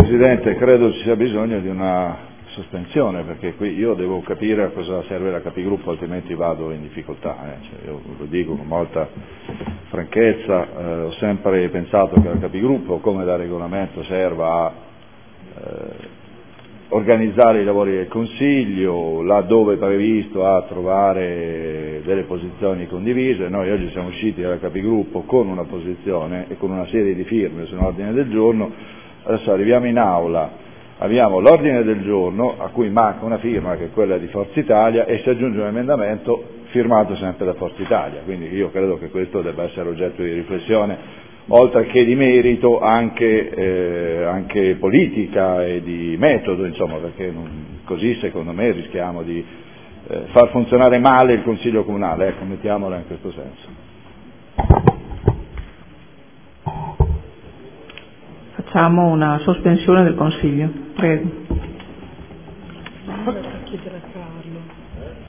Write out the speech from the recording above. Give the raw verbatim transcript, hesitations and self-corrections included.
Presidente, credo ci sia bisogno di una sospensione, perché qui io devo capire a cosa serve la capigruppo, altrimenti vado in difficoltà. Eh. Cioè, io lo dico con molta franchezza, eh, ho sempre pensato che la capigruppo, come da regolamento, serva a eh, organizzare i lavori del Consiglio, laddove previsto a trovare delle posizioni condivise. Noi oggi siamo usciti dalla capigruppo con una posizione e con una serie di firme su un ordine del giorno. Adesso arriviamo in aula, abbiamo l'ordine del giorno a cui manca una firma, che è quella di Forza Italia, e si aggiunge un emendamento firmato sempre da Forza Italia, quindi io credo che questo debba essere oggetto di riflessione, oltre che di merito anche, eh, anche politica e di metodo, insomma, perché non, così secondo me rischiamo di eh, far funzionare male il Consiglio Comunale, ecco, mettiamola in questo senso. Facciamo una sospensione del Consiglio, prego.